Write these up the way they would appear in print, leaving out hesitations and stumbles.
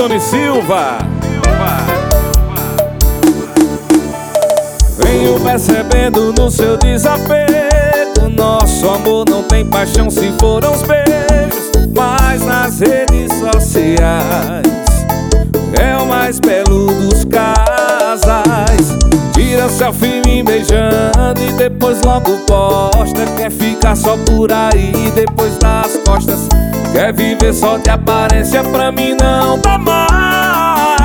Doni Silva. Venho percebendo no seu desapego, nosso amor não tem paixão se foram os beijos. Mas nas redes sociais é o mais belo dos casais. Tira selfie me beijando e depois logo posta. Quer ficar só por aí depois das costas. Quer viver só de aparência, pra mim não dá mais.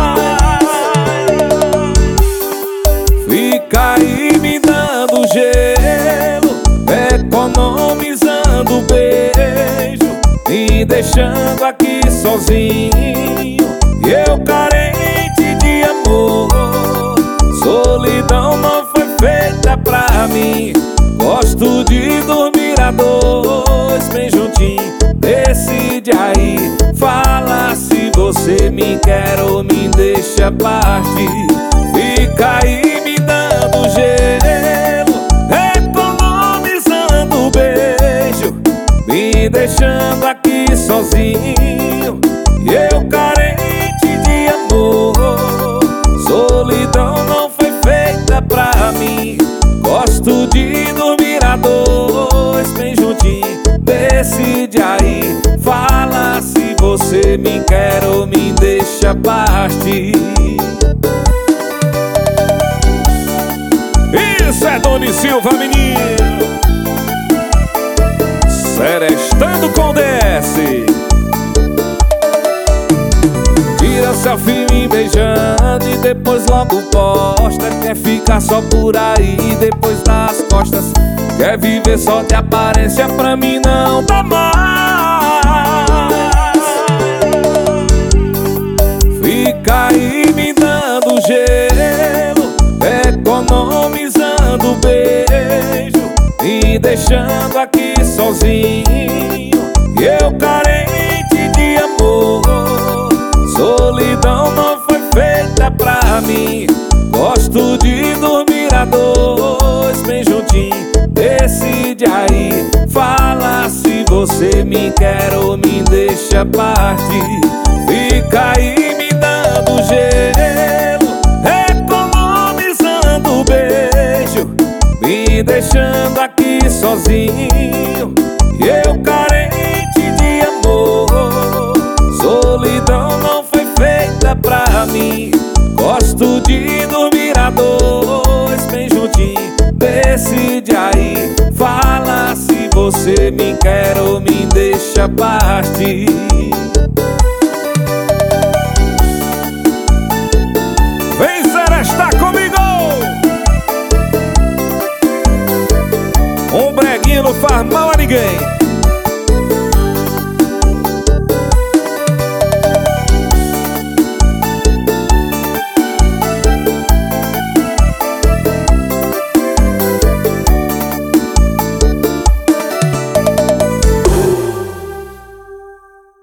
Fica aí me dando gelo, economizando o beijo, me deixando aqui sozinho e eu carente de amor. Solidão não foi feita pra mim. Gosto de dormir a dois, bem juntinho. Decide aí, fala se você me quer ou me deixa partir. Fica aí me dando gelo, economizando o beijo, me deixando aqui sozinho e eu carente de amor. Solidão não foi feita pra mim. Gosto de dormir a dois, bem juntinho. Decide aí, fala se você me quer ou me deixa partir. Isso é Doni Silva, menino. Serestando com DS. Tira selfie me beijando e depois logo posta. Quer ficar só por aí depois das costas. Quer viver só de aparência, pra mim não dá mais. Fica aí me dando gelo, economizando o beijo, me deixando aqui sozinho e eu carente de amor. Solidão não foi feita pra mim. Gosto de dormir a dois, bem juntinho. Decide aí, fala se você me quer ou me deixa partir. Fica aí me dando gelo, economizando o beijo, me deixando aqui sozinho e eu carente de amor. Solidão não foi feita pra mim. Gosto de dormir a dois, bem juntinho. Decide aí, fala se você me quer ou me deixa partir.